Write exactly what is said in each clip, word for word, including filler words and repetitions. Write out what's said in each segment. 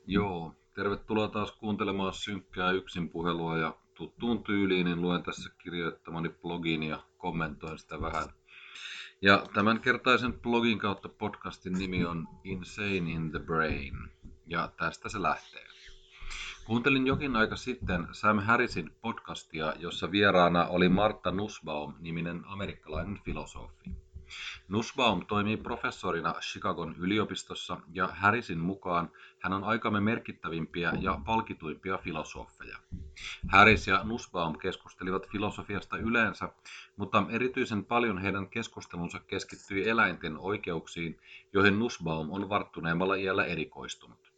Joo, tervetuloa taas kuuntelemaan synkkää yksinpuhelua ja tuttuun tyyliin niin luen tässä kirjoittamani blogin ja kommentoin sitä vähän. Ja tämänkertaisen blogin kautta podcastin nimi on Insane in the Brain ja tästä se lähtee. Kuuntelin jokin aika sitten Sam Harrisin podcastia, jossa vieraana oli Martha Nussbaum-niminen amerikkalainen filosofi. Nussbaum toimii professorina Chicagon yliopistossa ja Harrisin mukaan hän on aikamme merkittävimpiä ja palkituimpia filosofeja. Harris ja Nussbaum keskustelivat filosofiasta yleensä, mutta erityisen paljon heidän keskustelunsa keskittyi eläinten oikeuksiin, joihin Nussbaum on varttuneemmalla iällä erikoistunut.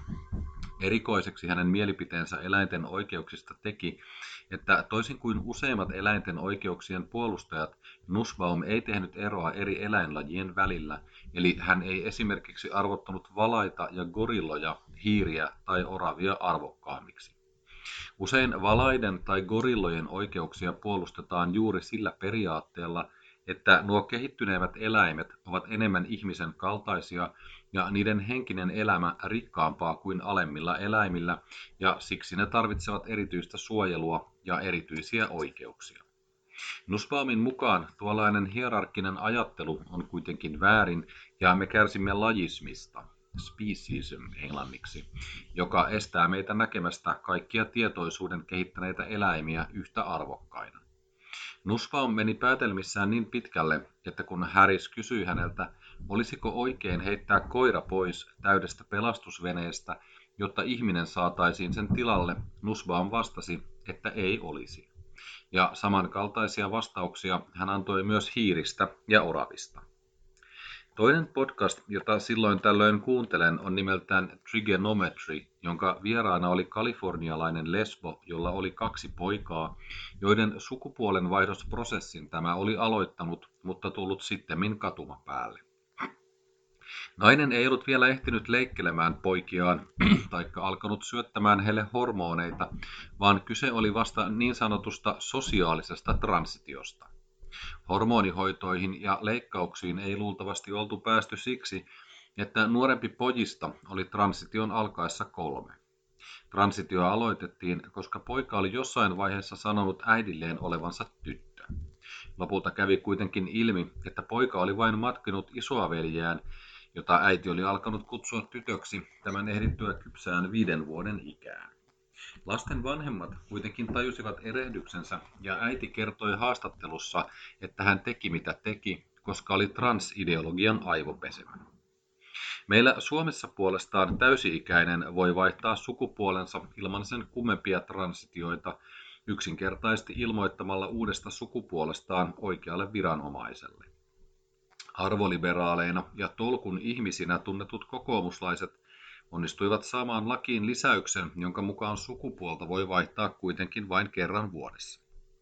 Erikoiseksi hänen mielipiteensä eläinten oikeuksista teki, että toisin kuin useimmat eläinten oikeuksien puolustajat, Nussbaum ei tehnyt eroa eri eläinlajien välillä, eli hän ei esimerkiksi arvottanut valaita ja gorilloja, hiiriä tai oravia arvokkaammiksi. Usein valaiden tai gorillojen oikeuksia puolustetaan juuri sillä periaatteella, että nuo kehittyneemmät eläimet ovat enemmän ihmisen kaltaisia ja niiden henkinen elämä rikkaampaa kuin alemmilla eläimillä, ja siksi ne tarvitsevat erityistä suojelua ja erityisiä oikeuksia. Nussbaumin mukaan tuollainen hierarkkinen ajattelu on kuitenkin väärin, ja me kärsimme lajismista, speciesism englanniksi, joka estää meitä näkemästä kaikkia tietoisuuden kehittäneitä eläimiä yhtä arvokkaina. Nussbaum meni päätelmissään niin pitkälle, että kun Harris kysyi häneltä, olisiko oikein heittää koira pois täydestä pelastusveneestä, jotta ihminen saataisiin sen tilalle, Nussbaum vastasi, että ei olisi. Ja samankaltaisia vastauksia hän antoi myös hiiristä ja oravista. Toinen podcast, jota silloin tällöin kuuntelen, on nimeltään Trigonometry, jonka vieraana oli kalifornialainen lesbo, jolla oli kaksi poikaa, joiden sukupuolenvaihdosprosessin tämä oli aloittanut, mutta tullut sittemmin katumapäälle. Nainen ei ollut vielä ehtinyt leikkelemään poikiaan taikka alkanut syöttämään heille hormoneita, vaan kyse oli vasta niin sanotusta sosiaalisesta transitiosta. Hormonihoitoihin ja leikkauksiin ei luultavasti oltu päästy siksi, että nuorempi pojista oli transition alkaessa kolme. Transitio aloitettiin, koska poika oli jossain vaiheessa sanonut äidilleen olevansa tyttö. Lopulta kävi kuitenkin ilmi, että poika oli vain matkinut isoaveljeään, jota äiti oli alkanut kutsua tytöksi tämän ehdittyä kypsään viiden vuoden ikään. Lasten vanhemmat kuitenkin tajusivat erehdyksensä ja äiti kertoi haastattelussa, että hän teki mitä teki, koska oli transideologian aivopesemä. Meillä Suomessa puolestaan täysi-ikäinen voi vaihtaa sukupuolensa ilman sen kummempia transitioita yksinkertaisesti ilmoittamalla uudesta sukupuolestaan oikealle viranomaiselle. Arvoliberaaleina ja tolkun ihmisinä tunnetut kokoomuslaiset onnistuivat saamaan lakiin lisäyksen, jonka mukaan sukupuolta voi vaihtaa kuitenkin vain kerran vuodessa.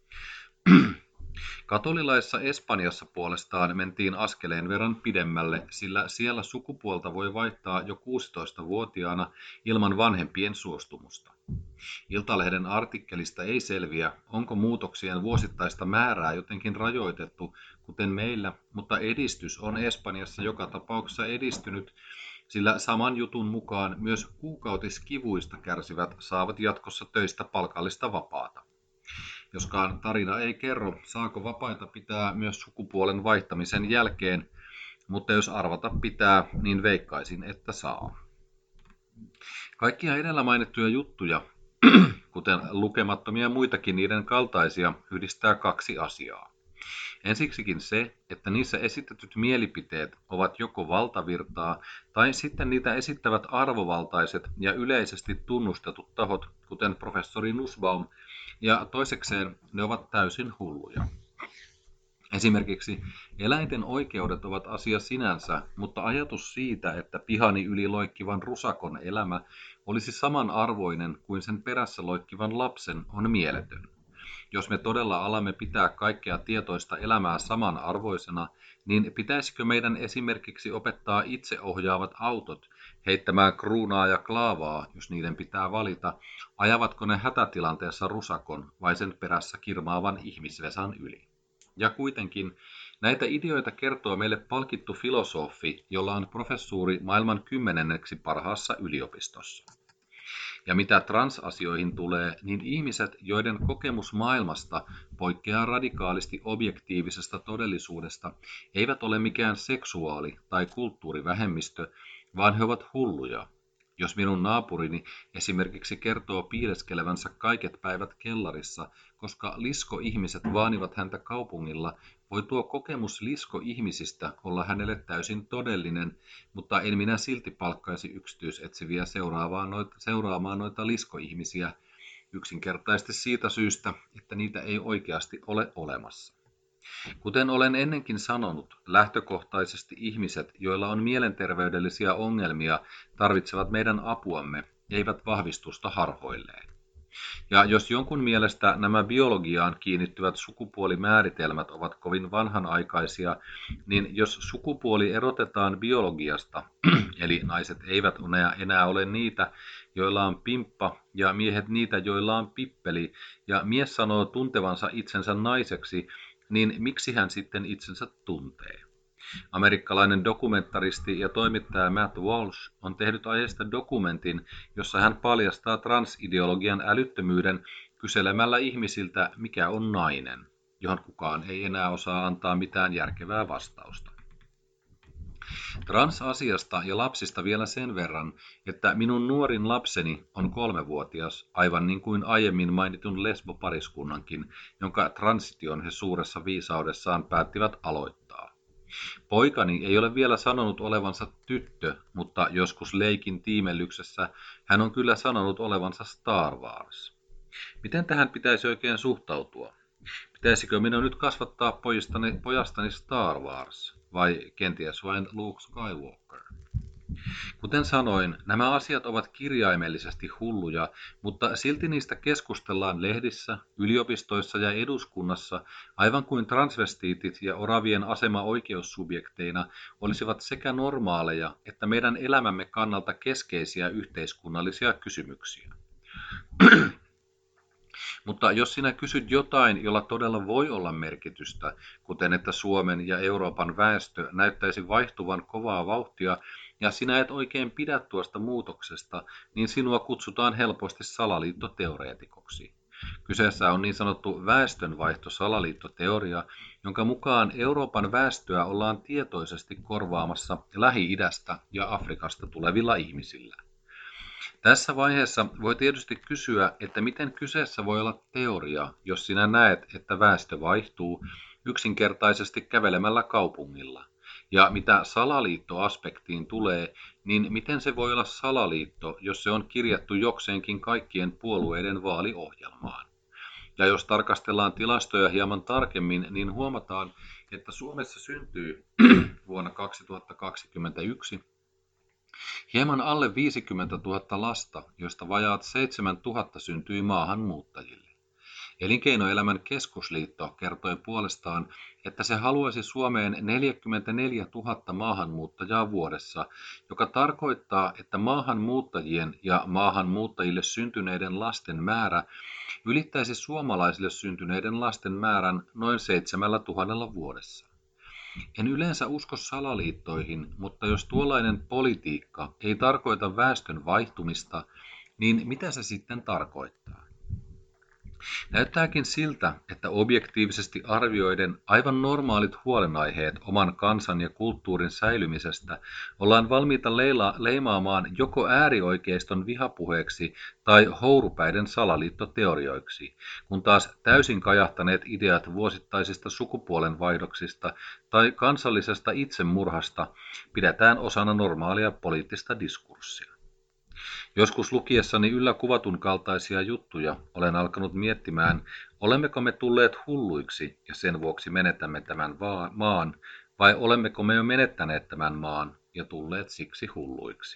Katolilaisessa Espanjassa puolestaan mentiin askeleen verran pidemmälle, sillä siellä sukupuolta voi vaihtaa jo kuusitoistavuotiaana ilman vanhempien suostumusta. Iltalehden artikkelista ei selviä, onko muutoksien vuosittaista määrää jotenkin rajoitettu, kuten meillä, mutta edistys on Espanjassa joka tapauksessa edistynyt, sillä saman jutun mukaan myös kuukautiskivuista kärsivät saavat jatkossa töistä palkallista vapaata. Joskaan tarina ei kerro, saako vapaita pitää myös sukupuolen vaihtamisen jälkeen, mutta jos arvata pitää, niin veikkaisin, että saa. Kaikkia edellä mainittuja juttuja, kuten lukemattomia muitakin niiden kaltaisia, yhdistää kaksi asiaa. Ensiksikin se, että niissä esitetyt mielipiteet ovat joko valtavirtaa tai sitten niitä esittävät arvovaltaiset ja yleisesti tunnustetut tahot, kuten professori Nussbaum, ja toisekseen ne ovat täysin hulluja. Esimerkiksi eläinten oikeudet ovat asia sinänsä, mutta ajatus siitä, että pihani yli loikkivan rusakon elämä olisi samanarvoinen kuin sen perässä loikkivan lapsen, on mieletön. Jos me todella alamme pitää kaikkea tietoista elämää samanarvoisena, niin pitäisikö meidän esimerkiksi opettaa itseohjaavat autot heittämään kruunaa ja klaavaa, jos niiden pitää valita, ajavatko ne hätätilanteessa rusakon vai sen perässä kirmaavan ihmisvesan yli? Ja kuitenkin Näitä ideoita kertoo meille palkittu filosofi, jolla on professuuri maailman kymmenenneksi parhaassa yliopistossa. Ja mitä transasioihin tulee, niin ihmiset, joiden kokemus maailmasta poikkeaa radikaalisti objektiivisesta todellisuudesta, eivät ole mikään seksuaali- tai kulttuurivähemmistö, vaan he ovat hulluja. Jos minun naapurini esimerkiksi kertoo piileskelevänsä kaiket päivät kellarissa, koska liskoihmiset vaanivat häntä kaupungilla, voi tuo kokemus liskoihmisistä olla hänelle täysin todellinen, mutta en minä silti palkkaisi yksityisetsiviä seuraamaan noita, seuraamaan noita liskoihmisiä yksinkertaisesti siitä syystä, että niitä ei oikeasti ole olemassa. Kuten olen ennenkin sanonut, lähtökohtaisesti ihmiset, joilla on mielenterveydellisiä ongelmia, tarvitsevat meidän apuamme, eivät vahvistusta harhoilleen. Ja jos jonkun mielestä nämä biologiaan kiinnittyvät sukupuolimääritelmät ovat kovin vanhanaikaisia, niin jos sukupuoli erotetaan biologiasta, eli naiset eivät enää ole niitä, joilla on pimppa, ja miehet niitä, joilla on pippeli, ja mies sanoo tuntevansa itsensä naiseksi, niin miksi hän sitten itsensä tuntee? Amerikkalainen dokumentaristi ja toimittaja Matt Walsh on tehnyt aiheesta dokumentin, jossa hän paljastaa transideologian älyttömyyden kyselemällä ihmisiltä, mikä on nainen, johon kukaan ei enää osaa antaa mitään järkevää vastausta. Transasiasta ja lapsista vielä sen verran, että minun nuorin lapseni on kolmevuotias, aivan niin kuin aiemmin mainitun lesbopariskunnankin, jonka transition he suuressa viisaudessaan päättivät aloittaa. Poikani ei ole vielä sanonut olevansa tyttö, mutta joskus leikin tiimellyksessä hän on kyllä sanonut olevansa Star Wars. Miten tähän pitäisi oikein suhtautua? Pitäisikö minun nyt kasvattaa pojastani, pojastani Star Wars vai kenties vain Luke Skywalker? Kuten sanoin, nämä asiat ovat kirjaimellisesti hulluja, mutta silti niistä keskustellaan lehdissä, yliopistoissa ja eduskunnassa, aivan kuin transvestiitit ja oravien asema oikeussubjekteina olisivat sekä normaaleja että meidän elämämme kannalta keskeisiä yhteiskunnallisia kysymyksiä. Mutta jos sinä kysyt jotain, jolla todella voi olla merkitystä, kuten että Suomen ja Euroopan väestö näyttäisi vaihtuvan kovaa vauhtia, ja sinä et oikein pidä tuosta muutoksesta, niin sinua kutsutaan helposti salaliittoteoreetikoksi. Kyseessä on niin sanottu väestönvaihto-salaliittoteoria, jonka mukaan Euroopan väestöä ollaan tietoisesti korvaamassa Lähi-idästä ja Afrikasta tulevilla ihmisillä. Tässä vaiheessa voi tietysti kysyä, että miten kyseessä voi olla teoria, jos sinä näet, että väestö vaihtuu yksinkertaisesti kävelemällä kaupungilla. Ja mitä salaliittoaspektiin tulee, niin miten se voi olla salaliitto, jos se on kirjattu jokseenkin kaikkien puolueiden vaaliohjelmaan. Ja jos tarkastellaan tilastoja hieman tarkemmin, niin huomataan, että Suomessa syntyy vuonna kaksituhattakaksikymmentäyksi hieman alle viisikymmentätuhatta lasta, joista vajaat seitsemäntuhatta syntyi maahanmuuttajille. Elinkeinoelämän keskusliitto kertoi puolestaan, että se haluaisi Suomeen neljäkymmentäneljätuhatta maahanmuuttajaa vuodessa, joka tarkoittaa, että maahanmuuttajien ja maahanmuuttajille syntyneiden lasten määrä ylittäisi suomalaisille syntyneiden lasten määrän noin seitsemällä tuhannella vuodessa. En yleensä usko salaliittoihin, mutta jos tuollainen politiikka ei tarkoita väestön vaihtumista, niin mitä se sitten tarkoittaa? Näyttääkin siltä, että objektiivisesti arvioiden aivan normaalit huolenaiheet oman kansan ja kulttuurin säilymisestä ollaan valmiita leila, leimaamaan joko äärioikeiston vihapuheeksi tai hourupäiden salaliittoteorioiksi, kun taas täysin kajahtaneet ideat vuosittaisista sukupuolenvaihdoksista tai kansallisesta itsemurhasta pidetään osana normaalia poliittista diskurssia. Joskus lukiessani yllä kuvatun kaltaisia juttuja olen alkanut miettimään, olemmeko me tulleet hulluiksi ja sen vuoksi menetämme tämän maan, vai olemmeko me jo menettäneet tämän maan ja tulleet siksi hulluiksi.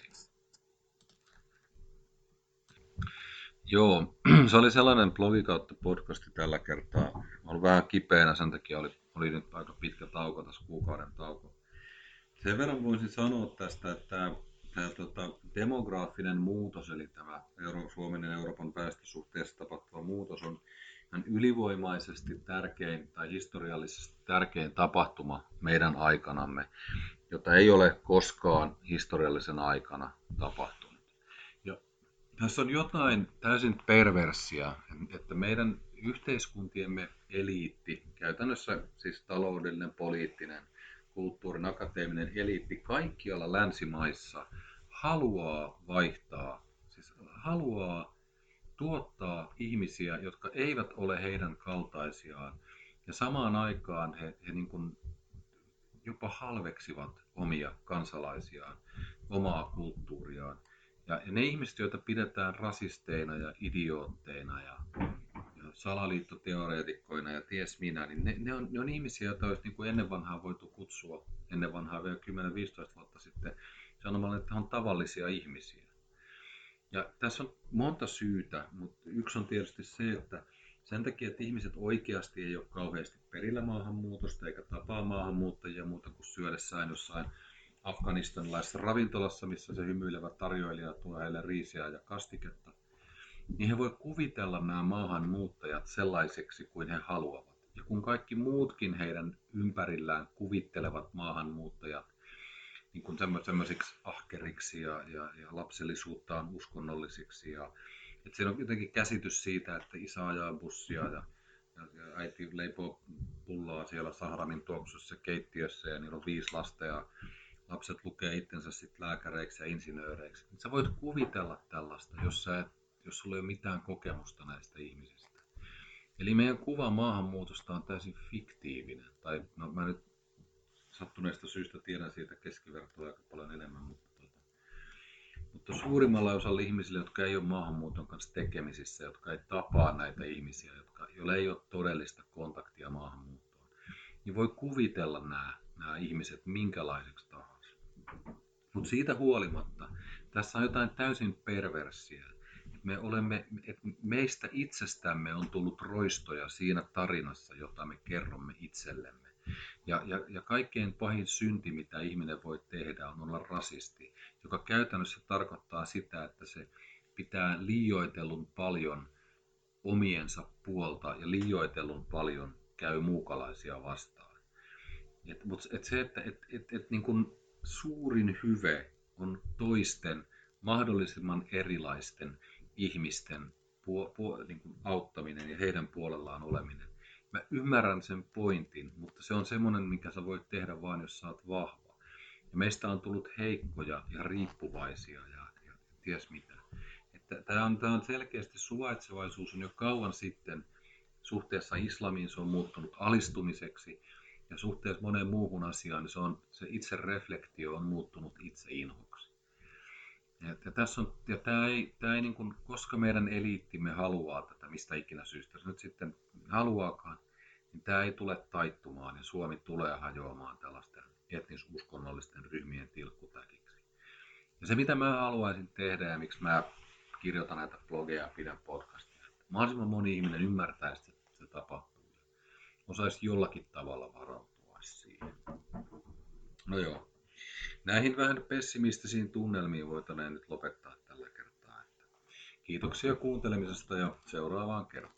Joo, se oli sellainen blogi kautta podcasti tällä kertaa. Olen vähän kipeänä, sen takia oli, oli nyt aika pitkä tauko, tässä kuukauden tauko. Sen verran voisin sanoa tästä, että tämä tota, demograafinen muutos, eli tämä Euro, Suomen ja Euroopan väestösuhteessa tapahtuva muutos on on ylivoimaisesti tärkein tai historiallisesti tärkein tapahtuma meidän aikanamme, jota ei ole koskaan historiallisen aikana tapahtunut. Ja tässä on jotain täysin perversia, että meidän yhteiskuntiemme eliitti, käytännössä siis taloudellinen, poliittinen, kulttuurin, akateeminen eliitti kaikkialla länsimaissa haluaa vaihtaa, siis haluaa tuottaa ihmisiä, jotka eivät ole heidän kaltaisiaan. Ja samaan aikaan he, he niin kuin jopa halveksivat omia kansalaisiaan, omaa kulttuuriaan. Ja, ja ne ihmiset, joita pidetään rasisteina ja idiootteina ja, ja salaliittoteoreetikkoina ja ties minä, niin ne, ne, on, ne on ihmisiä, joita olisi niin kuin ennen vanhaa voitu kutsua, ennen vanhaa vielä kymmenen viisitoista vuotta sitten, sanomalla, että he on tavallisia ihmisiä. Ja tässä on monta syytä, mutta yksi on tietysti se, että sen takia, että ihmiset oikeasti ei ole kauheasti perillä maahanmuutosta eikä tapaa maahanmuuttajia muuta kuin syödessään jossain afganistanilaisessa ravintolassa, missä se hymyilevä tarjoilija tuo heille riisiä ja kastiketta, niin he voi kuvitella nämä maahanmuuttajat sellaisiksi kuin he haluavat. Ja kun kaikki muutkin heidän ympärillään kuvittelevat maahanmuuttajat niin kuin semmoisiksi ahkeriksi ja, ja, ja lapsellisuuttaan uskonnollisiksi. Ja, että siinä on jotenkin käsitys siitä, että isä ajaa bussia ja, ja, ja äiti leipoo pullaa siellä Sahramin tuoksussa keittiössä ja niillä on viisi lasta ja lapset lukee itsensä sitten lääkäreiksi ja insinööreiksi. Sä voit kuvitella tällaista, jos, sä et, jos sulla ei ole mitään kokemusta näistä ihmisistä. Eli meidän kuva maahanmuutosta on täysin fiktiivinen. Tai no, mä nyt sattuneesta syystä tiedän siitä keskivertoa aika paljon enemmän, mutta, tuota, mutta suurimmalla osalla ihmisillä, jotka ei ole maahanmuuton kanssa tekemisissä, jotka ei tapaa näitä ihmisiä, jotka, joilla ei ole todellista kontaktia maahanmuuttoon, niin voi kuvitella nämä, nämä ihmiset minkälaiseksi tahansa. Mutta siitä huolimatta, tässä on jotain täysin perversiä. Me olemme, että meistä itsestämme on tullut roistoja siinä tarinassa, jota me kerromme itsellemme. Ja, ja, ja kaikkein pahin synti, mitä ihminen voi tehdä, on olla rasisti, joka käytännössä tarkoittaa sitä, että se pitää liioitellun paljon omiensa puolta ja liioitellun paljon käy muukalaisia vastaan. Et, mut, et se, että et, et, et, niin kun suurin hyve on toisten mahdollisimman erilaisten ihmisten puo, puo, niin kun auttaminen ja heidän puolellaan oleminen. Mä ymmärrän sen pointin, mutta se on semmoinen, mikä sä voit tehdä vain, jos sä oot vahva. Ja meistä on tullut heikkoja ja riippuvaisia ja, ja ties mitä. Että tää on, tää on selkeästi suvaitsevaisuus on jo kauan sitten suhteessa islamiin se on muuttunut alistumiseksi ja suhteessa moneen muuhun asiaan niin se, on, se itse reflektio on muuttunut itse inhoksi. Ja, ja tässä on, ja tämä ei, tämä ei niin kuin, koska meidän eliittimme haluaa tätä, mistä ikinä syystä se nyt sitten haluaakaan, niin tämä ei tule taittumaan ja Suomi tulee hajoamaan tällaisten etnis-uskonnollisten ryhmien tilkkutäkiksi. Ja se mitä mä haluaisin tehdä ja miksi mä kirjoitan näitä blogeja ja pidän podcastia, että mahdollisimman moni ihminen ymmärtäisi, että se tapahtuu ja osaisi jollakin tavalla varautua siihen. No joo. Näihin vähän pessimistisiin tunnelmiin voitaneen nyt lopettaa tällä kertaa. Kiitoksia kuuntelemisesta ja seuraavaan kertaan.